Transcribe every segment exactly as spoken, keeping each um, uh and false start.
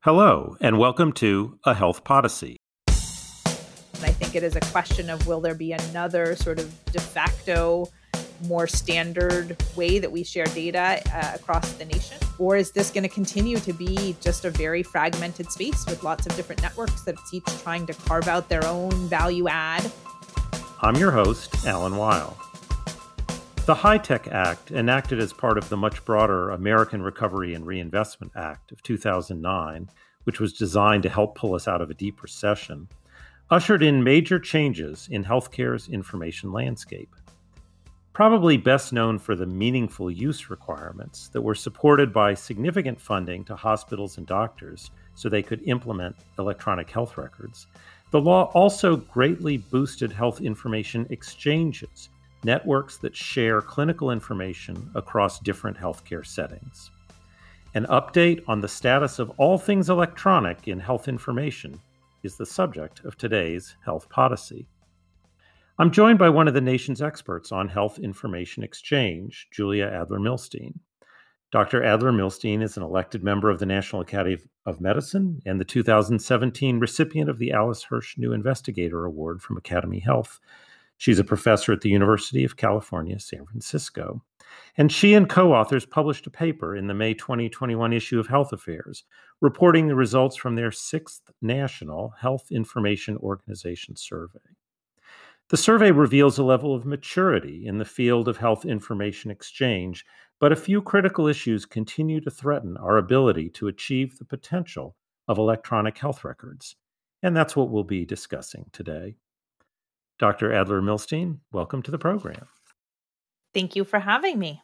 Hello, and welcome to A Health Podyssey. And I think it is a question of, will there be another sort of de facto, more standard way that we share data uh, across the nation? Or is this going to continue to be just a very fragmented space with lots of different networks that's each trying to carve out their own value add? I'm your host, Alan Weil. The HITECH Act, enacted as part of the much broader American Recovery and Reinvestment Act of two thousand nine, which was designed to help pull us out of a deep recession, ushered in major changes in healthcare's information landscape. Probably best known for the meaningful use requirements that were supported by significant funding to hospitals and doctors so they could implement electronic health records, the law also greatly boosted health information exchanges, networks that share clinical information across different healthcare settings. An update on the status of all things electronic in health information is the subject of today's Health Podyssey. I'm joined by one of the nation's experts on health information exchange, Julia Adler-Milstein. Doctor Adler-Milstein is an elected member of the National Academy of Medicine and the two thousand seventeen recipient of the Alice Hirsch New Investigator Award from Academy Health. She's a professor at the University of California, San Francisco. And she and co-authors published a paper in the May twenty twenty-one issue of Health Affairs, reporting the results from their sixth National Health Information Organization survey. The survey reveals a level of maturity in the field of health information exchange, but a few critical issues continue to threaten our ability to achieve the potential of electronic health records. And that's what we'll be discussing today. Doctor Adler-Milstein, welcome to the program. Thank you for having me.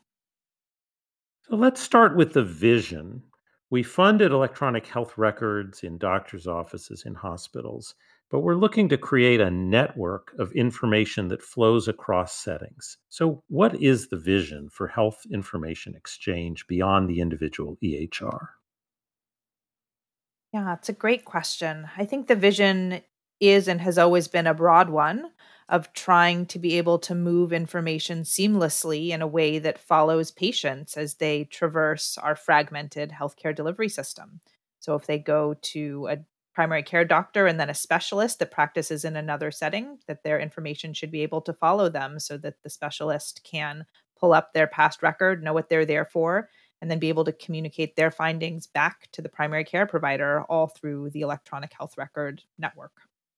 So let's start with the vision. We funded electronic health records in doctors' offices, in hospitals, but we're looking to create a network of information that flows across settings. So what is the vision for health information exchange beyond the individual E H R? Yeah, it's a great question. I think the vision is and has always been a broad one of trying to be able to move information seamlessly in a way that follows patients as they traverse our fragmented healthcare delivery system. So if they go to a primary care doctor and then a specialist that practices in another setting, that their information should be able to follow them so that the specialist can pull up their past record, know what they're there for, and then be able to communicate their findings back to the primary care provider all through the electronic health record network.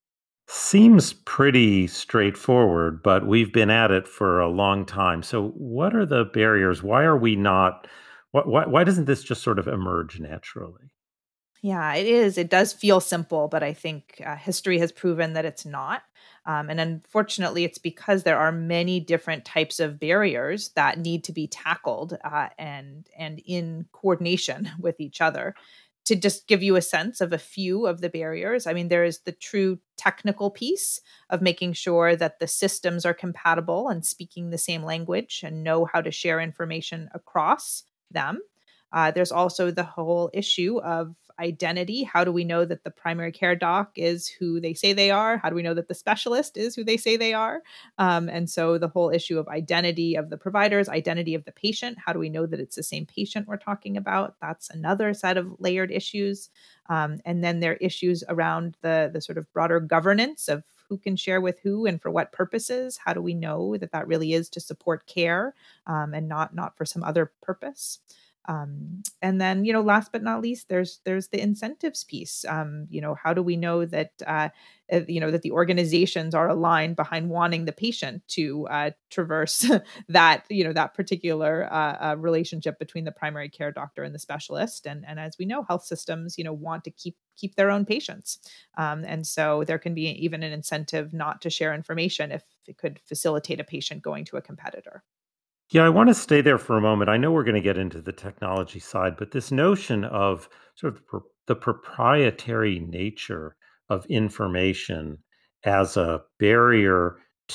Seems pretty straightforward, but we've been at it for a long time. So what are the barriers? Why are we not, why, why, why doesn't this just sort of emerge naturally? Yeah, it is. It does feel simple, but I think uh, history has proven that it's not. Um, and unfortunately, it's because there are many different types of barriers that need to be tackled uh, and and in coordination with each other. To just give you a sense of a few of the barriers, I mean, there is the true technical piece of making sure that the systems are compatible and speaking the same language and know how to share information across them. Uh, there's also the whole issue of identity. How do we know that the primary care doc is who they say they are? How do we know that the specialist is who they say they are? Um, and so the whole issue of identity of the providers, identity of the patient. How do we know that it's the same patient we're talking about? That's another set of layered issues. Um, and then there are issues around the, the sort of broader governance of who can share with who and for what purposes. How do we know that that really is to support care um, and not not for some other purpose? Um, and then, you know, last but not least, there's there's the incentives piece. Um, you know, how do we know that uh, uh, you know that the organizations are aligned behind wanting the patient to uh, traverse that you know that particular uh, uh, relationship between the primary care doctor and the specialist? And and as we know, health systems, you know, want to keep keep their own patients, um, and so there can be even an incentive not to share information if it could facilitate a patient going to a competitor. Yeah, I want to stay there for a moment. I know we're going to get into the technology side, but this notion of sort of pro- the proprietary nature of information as a barrier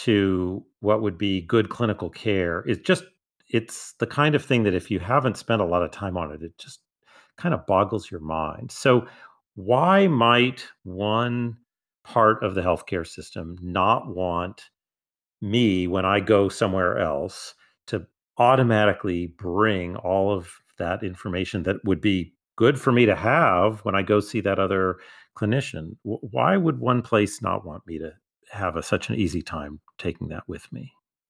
to what would be good clinical care is just, it's the kind of thing that if you haven't spent a lot of time on it, it just kind of boggles your mind. So, why might one part of the healthcare system not want me, when I go somewhere else, to automatically bring all of that information that would be good for me to have when I go see that other clinician. W- Why would one place not want me to have a, such an easy time taking that with me?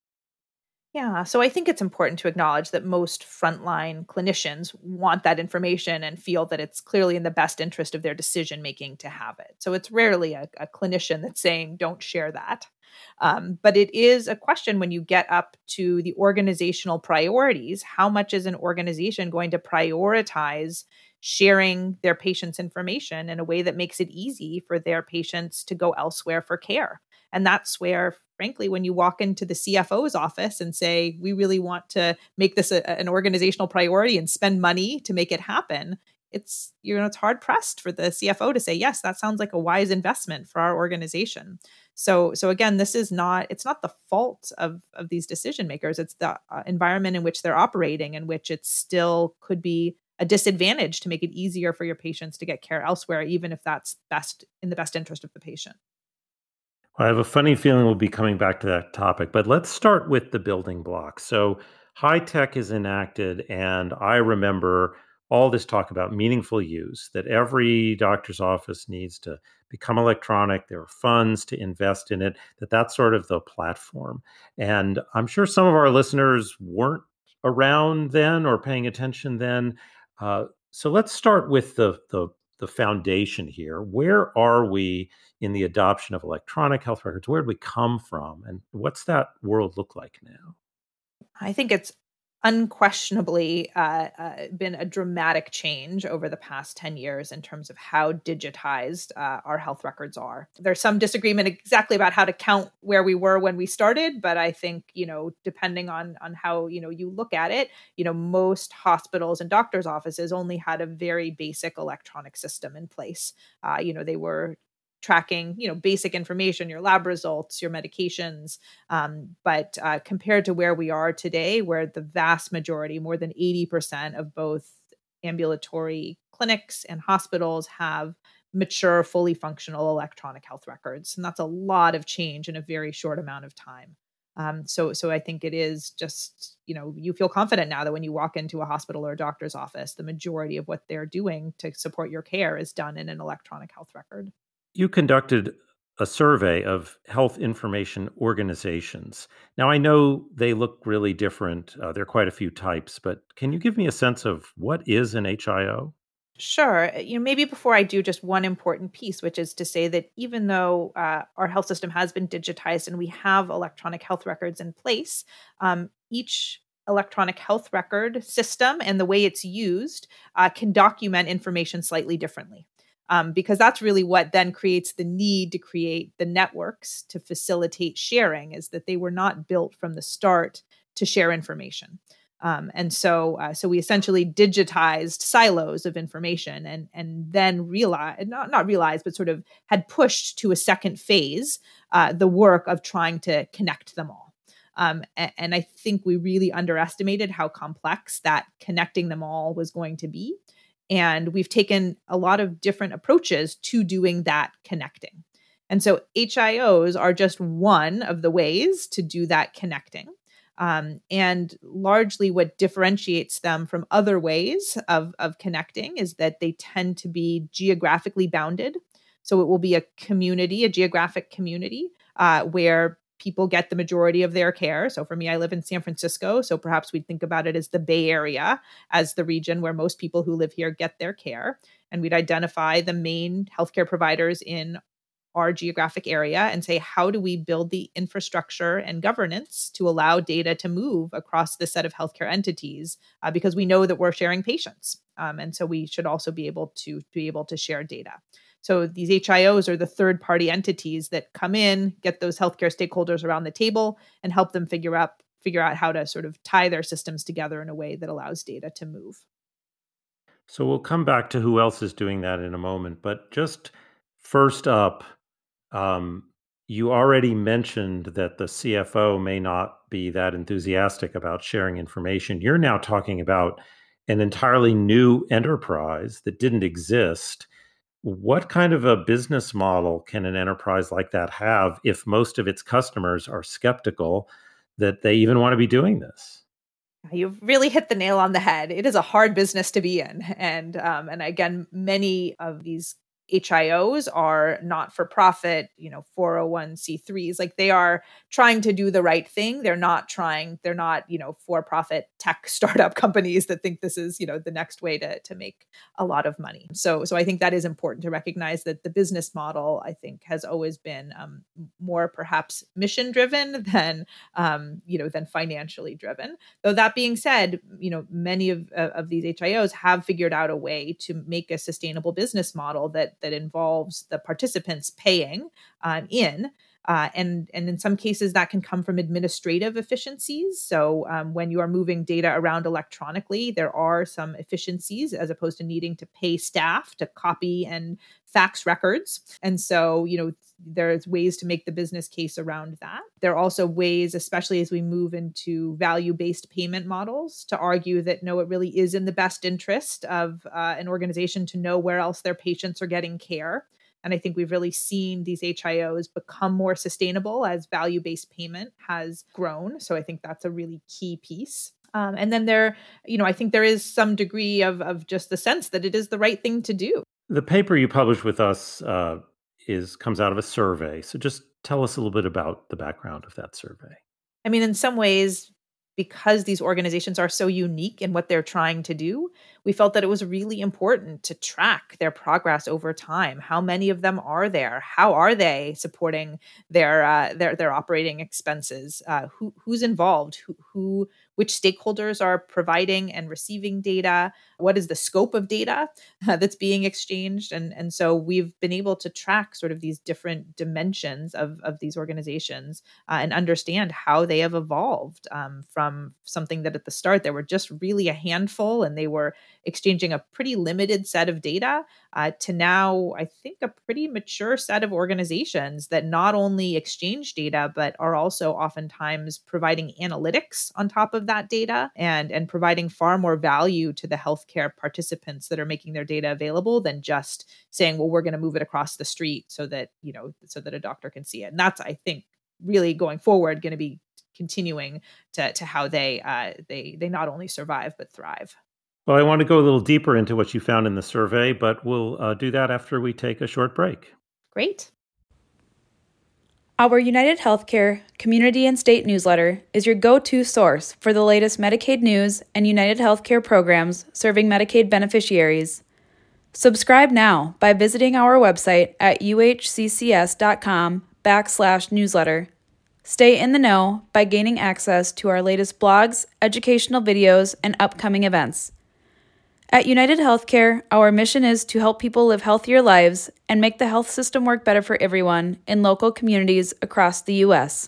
Yeah, so I think it's important to acknowledge that most frontline clinicians want that information and feel that it's clearly in the best interest of their decision making to have it. So it's rarely a, a clinician that's saying, don't share that. Um, but it is a question when you get up to the organizational priorities. How much is an organization going to prioritize sharing their patients' information in a way that makes it easy for their patients to go elsewhere for care? And that's where, frankly, when you walk into the C F O's office and say, we really want to make this a, an organizational priority and spend money to make it happen, it's, you know, it's hard pressed for the C F O to say, yes, that sounds like a wise investment for our organization. So, so again, this is not, it's not the fault of, of these decision makers. It's the uh, environment in which they're operating, in which it still could be a disadvantage to make it easier for your patients to get care elsewhere, even if that's best in the best interest of the patient. I have a funny feeling we'll be coming back to that topic, but let's start with the building blocks. So, high tech is enacted, and I remember all this talk about meaningful use, that every doctor's office needs to become electronic. There are funds to invest in it, that that's sort of the platform. And I'm sure some of our listeners weren't around then or paying attention then. Uh, so, let's start with the, the, the foundation here. Where are we in the adoption of electronic health records? Where did we come from? And what's that world look like now? I think it's unquestionably uh, uh, been a dramatic change over the past ten years in terms of how digitized uh, our health records are. There's some disagreement exactly about how to count where we were when we started, but I think, you know, depending on on how, you know, you look at it, you know, most hospitals and doctors' offices only had a very basic electronic system in place. Uh, you know, they were tracking, you know, basic information, your lab results, your medications, um, but uh, compared to where we are today, where the vast majority, more than eighty percent of both ambulatory clinics and hospitals have mature, fully functional electronic health records. And that's a lot of change in a very short amount of time. Um, so, so I think it is just, you know, you feel confident now that when you walk into a hospital or a doctor's office, the majority of what they're doing to support your care is done in an electronic health record. You conducted a survey of health information organizations. Now, I know they look really different. Uh, there are quite a few types, but can you give me a sense of what is an H I O? Sure. Uh, You know, maybe before I do, just one important piece, which is to say that even though uh, our health system has been digitized and we have electronic health records in place, um, each electronic health record system and the way it's used uh, can document information slightly differently. Um, because that's really what then creates the need to create the networks to facilitate sharing, is that they were not built from the start to share information. Um, and so, uh, so we essentially digitized silos of information, and and then realized, not not realized, but sort of had pushed to a second phase, uh, the work of trying to connect them all. Um, a- and I think we really underestimated how complex that connecting them all was going to be. And we've taken a lot of different approaches to doing that connecting. And so H I Os are just one of the ways to do that connecting. Um, and largely what differentiates them from other ways of, of connecting is that they tend to be geographically bounded. So it will be a community, a geographic community, uh, where people get the majority of their care. So for me, I live in San Francisco. So perhaps we'd think about it as the Bay Area, as the region where most people who live here get their care. And we'd identify the main healthcare providers in our geographic area and say, how do we build the infrastructure and governance to allow data to move across this set of healthcare entities? Uh, because we know that we're sharing patients. Um, and so we should also be able to be able to share data. So these H I Os are the third party entities that come in, get those healthcare stakeholders around the table and help them figure out figure out how to sort of tie their systems together in a way that allows data to move. So we'll come back to who else is doing that in a moment. But just first up, um, you already mentioned that the C F O may not be that enthusiastic about sharing information. You're now talking about an entirely new enterprise that didn't exist. What kind of a business model can an enterprise like that have if most of its customers are skeptical that they even want to be doing this? You've really hit the nail on the head. It is a hard business to be in. And um, and again, many of these H I Os are not for profit, you know, four oh one c threes. Like they are trying to do the right thing. They're not trying, they're not, you know, for profit tech startup companies that think this is, you know, the next way to, to make a lot of money. So, so I think that is important to recognize that the business model, I think, has always been um, more perhaps mission driven than, um, you know, than financially driven. Though that being said, you know, many of, uh, of these H I Os have figured out a way to make a sustainable business model that that involves the participants paying um, in. Uh, and, and in some cases, that can come from administrative efficiencies. So um, when you are moving data around electronically, there are some efficiencies as opposed to needing to pay staff to copy and fax records. And so, you know, there's ways to make the business case around that. There are also ways, especially as we move into value-based payment models, to argue that no, it really is in the best interest of uh, an organization to know where else their patients are getting care. And I think we've really seen these H I Os become more sustainable as value-based payment has grown. So I think that's a really key piece. Um, and then there, you know, I think there is some degree of, of just the sense that it is the right thing to do. The paper you published with us uh, is comes out of a survey. So just tell us a little bit about the background of that survey. I mean, in some ways, because these organizations are so unique in what they're trying to do, we felt that it was really important to track their progress over time. How many of them are there? How are they supporting their uh, their their operating expenses? Uh, who who's involved? Who who which stakeholders are providing and receiving data? What is the scope of data uh, that's being exchanged? And and so we've been able to track sort of these different dimensions of of these organizations uh, and understand how they have evolved um, from something that at the start there were just really a handful and they were exchanging a pretty limited set of data uh, to now, I think, a pretty mature set of organizations that not only exchange data, but are also oftentimes providing analytics on top of that data and, and providing far more value to the healthcare participants that are making their data available than just saying, well, we're going to move it across the street so that, you know, so that a doctor can see it. And that's, I think, really going forward going to be continuing to, to how they uh, they they not only survive, but thrive. Well, I want to go a little deeper into what you found in the survey, but we'll uh, do that after we take a short break. Great. Our United Healthcare Community and State newsletter is your go-to source for the latest Medicaid news and United Healthcare programs serving Medicaid beneficiaries. Subscribe now by visiting our website at uhccs.com backslash newsletter. Stay in the know by gaining access to our latest blogs, educational videos, and upcoming events. At United Healthcare, our mission is to help people live healthier lives and make the health system work better for everyone in local communities across the U S.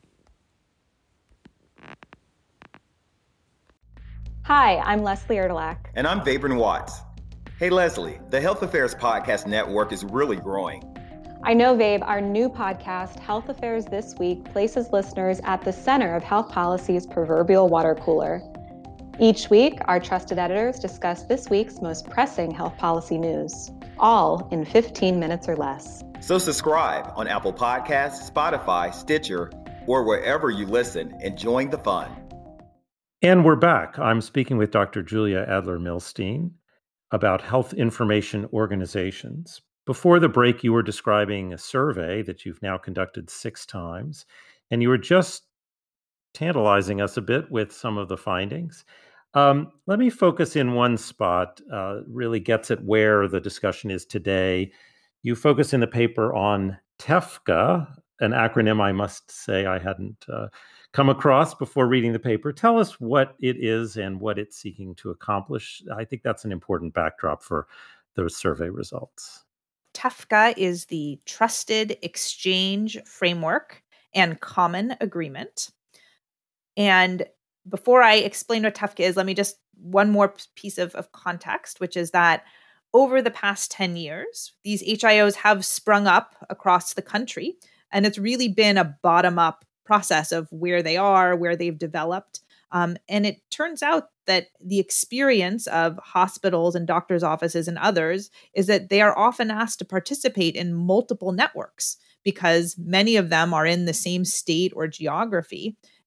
Hi, I'm Leslie Erdelak. And I'm Vabren Watts. Hey, Leslie, the Health Affairs Podcast Network is really growing. I know, Vabe, our new podcast, Health Affairs This Week, places listeners at the center of health policy's proverbial water cooler. Each week, our trusted editors discuss this week's most pressing health policy news, all in fifteen minutes or less. So subscribe on Apple Podcasts, Spotify, Stitcher, or wherever you listen and join the fun. And we're back. I'm speaking with Doctor Julia Adler-Milstein about health information organizations. Before the break, you were describing a survey that you've now conducted six times, and you were just tantalizing us a bit with some of the findings. Um, let me focus in one spot, uh, really gets at where the discussion is today. You focus in the paper on TEFCA, an acronym I must say I hadn't uh, come across before reading the paper. Tell us what it is and what it's seeking to accomplish. I think that's an important backdrop for those survey results. TEFCA is the Trusted Exchange Framework and Common Agreement. And before I explain what TEFCA is, let me just one more piece of, of context, which is that over the past ten years, these H I Os have sprung up across the country, and it's really been a bottom-up process of where they are, where they've developed. Um, and it turns out that the experience of hospitals and doctors' offices and others is that they are often asked to participate in multiple networks because many of them are in the same state or geography.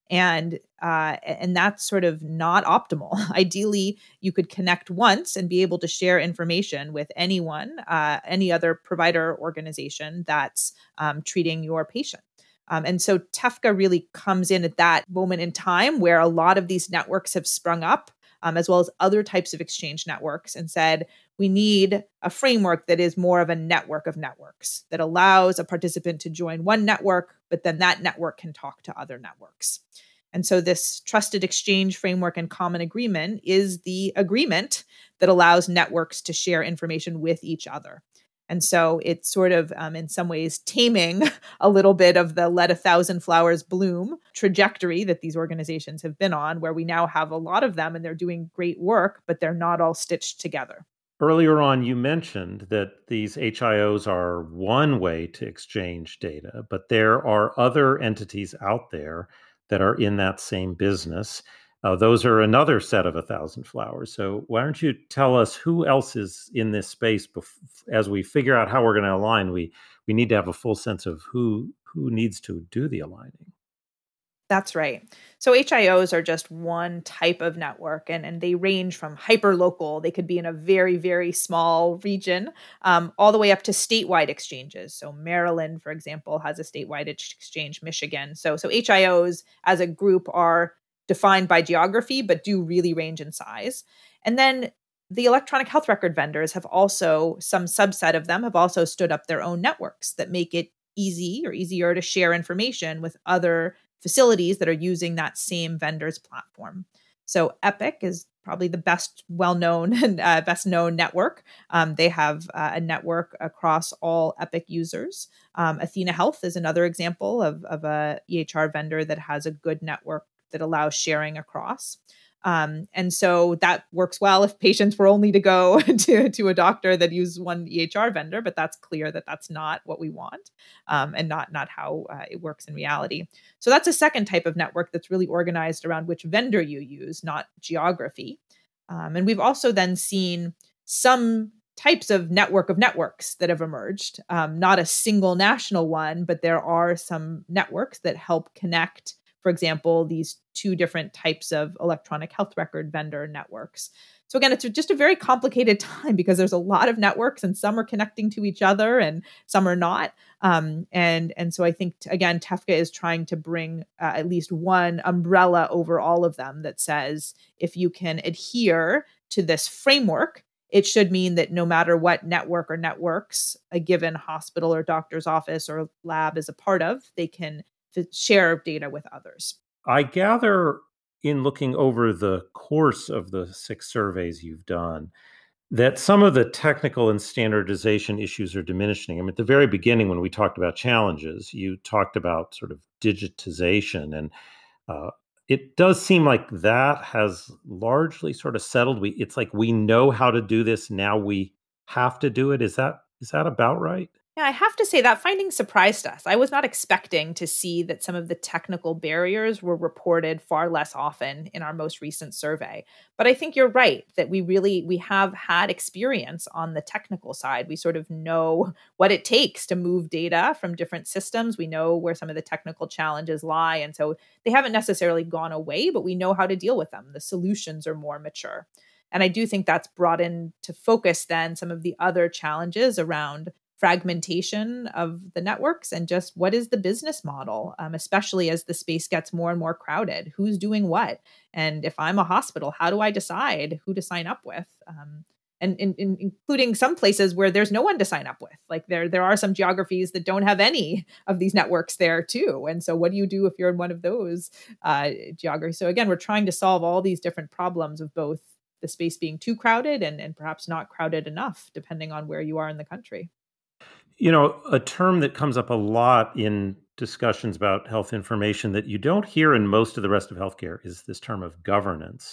And uh, and that's sort of not optimal. Ideally, you could connect once and be able to share information with anyone, uh, any other provider organization that's um, treating your patient. Um, and so TEFCA really comes in at that moment in time where a lot of these networks have sprung up, um, as well as other types of exchange networks, and said, we need a framework that is more of a network of networks that allows a participant to join one network, but then that network can talk to other networks. And so this trusted exchange framework and common agreement is the agreement that allows networks to share information with each other. And so it's sort of, um, in some ways, taming a little bit of the let a thousand flowers bloom trajectory that these organizations have been on, where we now have a lot of them and they're doing great work, but they're not all stitched together. Earlier on, you mentioned that these H I Os are one way to exchange data, but there are other entities out there that are in that same business. Uh, those are another set of a thousand flowers. So why don't you tell us who else is in this space? Bef- as we figure out how we're going to align, we we need to have a full sense of who who needs to do the aligning. That's right. So H I Os are just one type of network, and, and they range from hyper-local. They could be in a very, very small region, um, all the way up to statewide exchanges. So Maryland, for example, has a statewide exchange, Michigan. So, so H I Os as a group are defined by geography, but do really range in size. And then the electronic health record vendors have also, some subset of them have also stood up their own networks that make it easy or easier to share information with other facilities that are using that same vendor's platform. So Epic is probably the best well-known and uh, best known network. Um, they have uh, a network across all Epic users. Um, Athena Health is another example of, of a E H R vendor that has a good network that allows sharing across. Um, and so that works well if patients were only to go to, to a doctor that uses one E H R vendor, but that's clear that that's not what we want, um, and not, not how uh, it works in reality. So that's a second type of network that's really organized around which vendor you use, not geography. Um, and we've also then seen some types of network of networks that have emerged, um, not a single national one, but there are some networks that help connect, for example, these two different types of electronic health record vendor networks. So again, it's just a very complicated time because there's a lot of networks and some are connecting to each other and some are not. Um, and, and so I think, again, TEFCA is trying to bring uh, at least one umbrella over all of them that says, if you can adhere to this framework, it should mean that no matter what network or networks a given hospital or doctor's office or lab is a part of, they can share data with others. I gather, in looking over the course of the six surveys you've done, that some of the technical and standardization issues are diminishing. I mean, at the very beginning, when we talked about challenges, you talked about sort of digitization, and uh, it does seem like that has largely sort of settled. We, it's like we know how to do this, now we have to do it. Is that is that about right? Yeah, I have to say that finding surprised us. I was not expecting to see that some of the technical barriers were reported far less often in our most recent survey. But I think you're right that we really, we have had experience on the technical side. We sort of know what it takes to move data from different systems. We know where some of the technical challenges lie. And so they haven't necessarily gone away, but we know how to deal with them. The solutions are more mature. And I do think that's brought into focus then some of the other challenges around fragmentation of the networks and just what is the business model, um, especially as the space gets more and more crowded. Who's doing what? And if I'm a hospital, how do I decide who to sign up with? Um, and in, in, including some places where there's no one to sign up with. Like there, there are some geographies that don't have any of these networks there too. And so what do you do if you're in one of those uh, geographies? So again, we're trying to solve all these different problems of both the space being too crowded and, and perhaps not crowded enough, depending on where you are in the country. You know, a term that comes up a lot in discussions about health information that you don't hear in most of the rest of healthcare is this term of governance.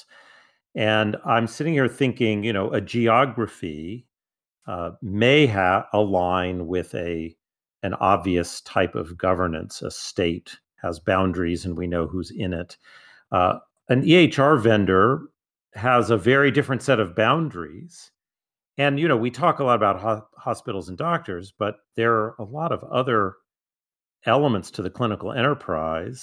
And I'm sitting here thinking, you know, a geography uh, may ha- align with a an obvious type of governance. A state has boundaries and we know who's in it. Uh, an E H R vendor has a very different set of boundaries. And, you know, we talk a lot about ho- hospitals and doctors, but there are a lot of other elements to the clinical enterprise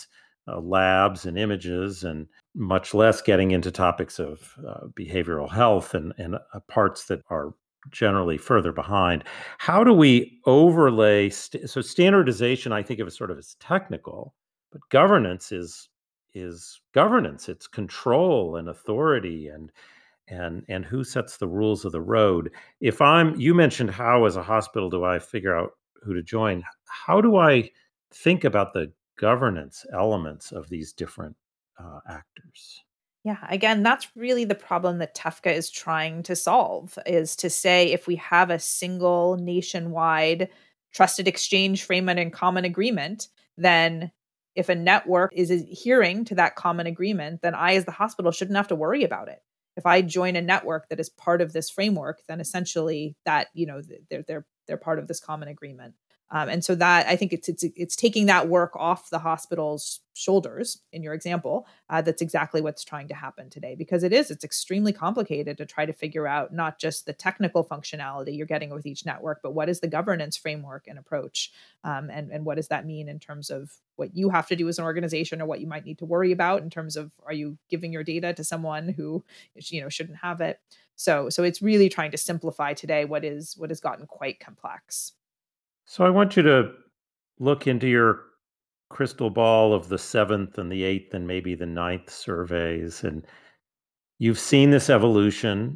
uh, labs and images, and much less getting into topics of uh, behavioral health and, and uh, parts that are generally further behind. How do we overlay? St- so standardization, I think of as sort of as technical, but governance is is governance. It's control and authority and and and who sets the rules of the road. If I'm, you mentioned how as a hospital do I figure out who to join? How do I think about the governance elements of these different uh, actors? Yeah, again, that's really the problem that TEFCA is trying to solve, is to say if we have a single nationwide trusted exchange framework and common agreement, then if a network is adhering to that common agreement, then I as the hospital shouldn't have to worry about it. If I join a network that is part of this framework, then essentially that, you know, they're they're they're part of this common agreement. Um, and so that I think it's it's it's taking that work off the hospital's shoulders. In your example, uh, that's exactly what's trying to happen today, because it is it's extremely complicated to try to figure out not just the technical functionality you're getting with each network, but what is the governance framework and approach, um, and and what does that mean in terms of what you have to do as an organization, or what you might need to worry about in terms of, are you giving your data to someone who, you know, shouldn't have it. So so it's really trying to simplify today what is what has gotten quite complex. So I want you to look into your crystal ball of the seventh and the eighth and maybe the ninth surveys, and you've seen this evolution.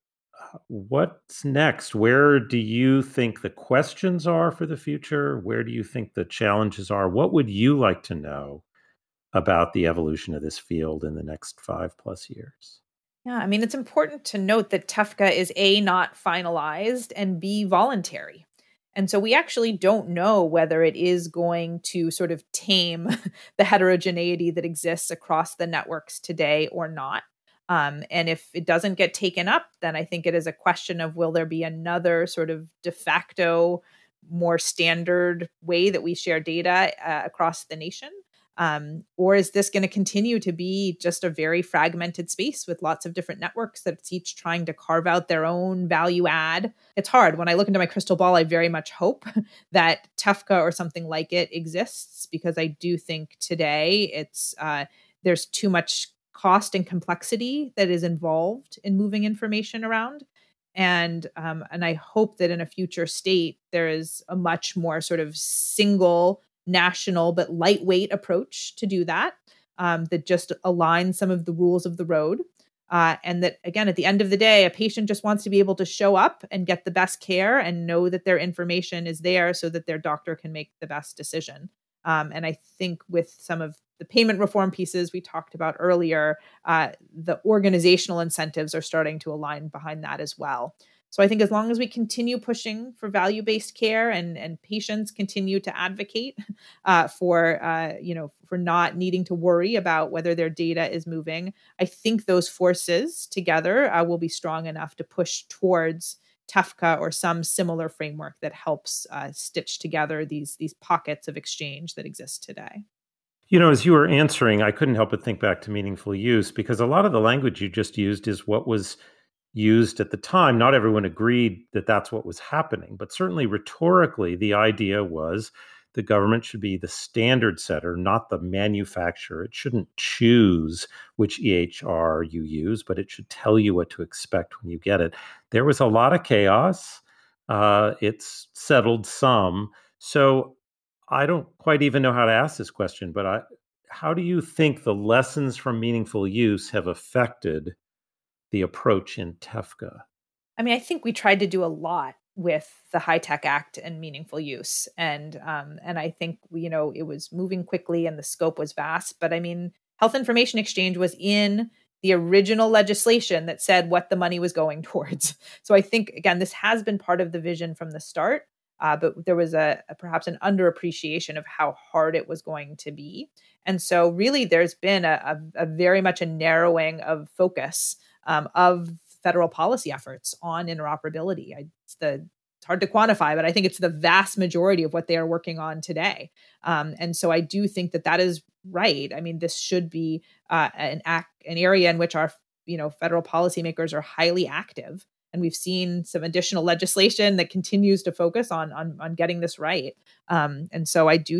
Uh, What's next? Where do you think the questions are for the future? Where do you think the challenges are? What would you like to know about the evolution of this field in the next five plus years? Yeah, I mean, it's important to note that TEFCA is A, not finalized, and B, voluntary. And so we actually don't know whether it is going to sort of tame the heterogeneity that exists across the networks today or not. Um, and if it doesn't get taken up, then I think it is a question of, will there be another sort of de facto, more standard way that we share data uh, across the nation? Um, or is this going to continue to be just a very fragmented space with lots of different networks that's each trying to carve out their own value add? It's hard. When I look into my crystal ball, I very much hope that TEFCA or something like it exists, because I do think today it's uh, there's too much cost and complexity that is involved in moving information around. And um, and I hope that in a future state, there is a much more sort of single national but lightweight approach to do that, um, that just aligns some of the rules of the road. Uh, and that, again, at the end of the day, a patient just wants to be able to show up and get the best care and know that their information is there so that their doctor can make the best decision. Um, and I think with some of the payment reform pieces we talked about earlier, uh, the organizational incentives are starting to align behind that as well. So I think as long as we continue pushing for value-based care, and, and patients continue to advocate uh, for, uh, you know, for not needing to worry about whether their data is moving, I think those forces together uh, will be strong enough to push towards TEFCA or some similar framework that helps uh, stitch together these, these pockets of exchange that exist today. You know, as you were answering, I couldn't help but think back to meaningful use, because a lot of the language you just used is what was used at the time. Not everyone agreed that that's what was happening, but certainly rhetorically, the idea was the government should be the standard setter, not the manufacturer. It shouldn't choose which E H R you use, but it should tell you what to expect when you get it. There was a lot of chaos. Uh, it's settled some. So I don't quite even know how to ask this question, but I, how do you think the lessons from meaningful use have affected the approach in TEFCA? I mean, I think we tried to do a lot with the HITECH Act and meaningful use. And um, and I think, you know, it was moving quickly and the scope was vast. But I mean, health information exchange was in the original legislation that said what the money was going towards. So I think, again, this has been part of the vision from the start. Uh, but there was a, a perhaps an underappreciation of how hard it was going to be. And so really there's been a, a, a very much a narrowing of focus um, of federal policy efforts on interoperability. I, it's the it's hard to quantify, but I think it's the vast majority of what they are working on today. Um, and so I do think that that is right. I mean, this should be uh, an act, an area in which our you know federal policymakers are highly active. And we've seen some additional legislation that continues to focus on on, on getting this right. Um, and so I do think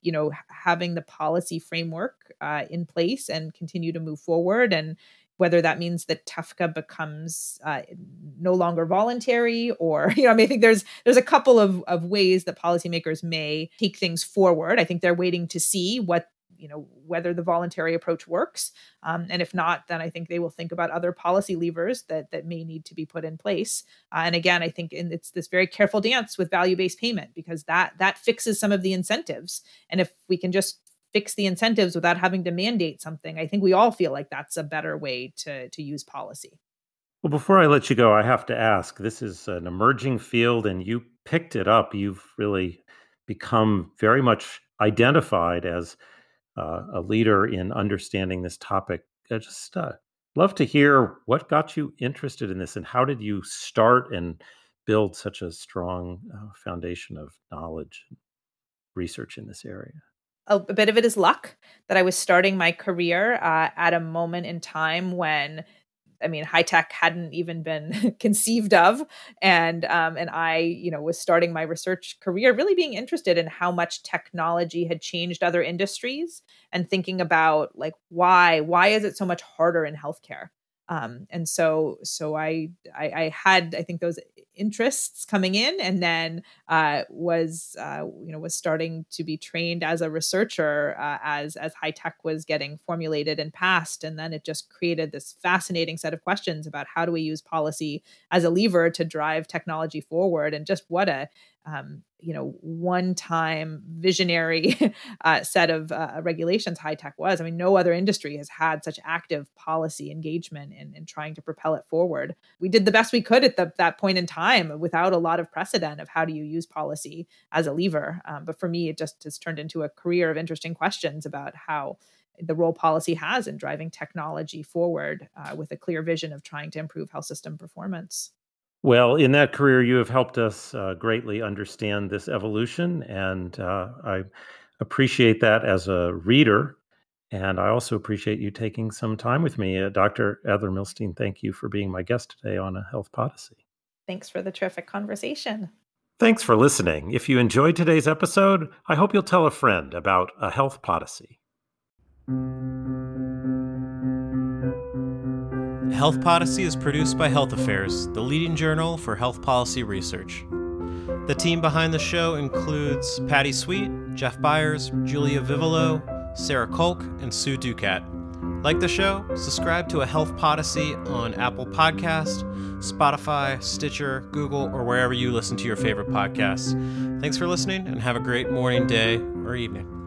you know, having the policy framework uh, in place and continue to move forward. And whether that means that TEFCA becomes uh, no longer voluntary, or, you know, I mean, I think there's there's a couple of, of ways that policymakers may take things forward. I think they're waiting to see what, you know, whether the voluntary approach works. Um, and if not, then I think they will think about other policy levers that that may need to be put in place. Uh, and again, I think in, it's this very careful dance with value-based payment, because that that fixes some of the incentives. And if we can just fix the incentives without having to mandate something, I think we all feel like that's a better way to, to use policy. Well, before I let you go, I have to ask, this is an emerging field and you picked it up. You've really become very much identified as uh, a leader in understanding this topic. I just uh, love to hear what got you interested in this and how did you start and build such a strong uh, foundation of knowledge and research in this area? A bit of it is luck that I was starting my career uh, at a moment in time when, I mean, high tech hadn't even been conceived of. And, um, and I, you know, was starting my research career really being interested in how much technology had changed other industries and thinking about like, why, why is it so much harder in healthcare? Um, and so, so I, I, I had, I think those interests coming in, and then uh, was, uh, you know, was starting to be trained as a researcher uh, as as high tech was getting formulated and passed, and then it just created this fascinating set of questions about how do we use policy as a lever to drive technology forward, and just what a um, you know, one-time visionary uh, set of uh, regulations high tech was. I mean, no other industry has had such active policy engagement in, in trying to propel it forward. We did the best we could at the, that point in time without a lot of precedent of how do you use policy as a lever. Um, but for me, it just has turned into a career of interesting questions about how the role policy has in driving technology forward uh, with a clear vision of trying to improve health system performance. Well, in that career, you have helped us uh, greatly understand this evolution, and uh, I appreciate that as a reader. And I also appreciate you taking some time with me. Uh, Doctor Adler-Milstein, thank you for being my guest today on A Health Podyssey. Thanks for the terrific conversation. Thanks for listening. If you enjoyed today's episode, I hope you'll tell a friend about A Health Podyssey. Health Podyssey is produced by Health Affairs, the leading journal for health policy research. The team behind the show includes Patty Sweet, Jeff Byers, Julia Vivolo, Sarah Kolk, and Sue Ducat. Like the show? Subscribe to A Health Podyssey on Apple Podcasts, Spotify, Stitcher, Google, or wherever you listen to your favorite podcasts. Thanks for listening, and have a great morning, day, or evening.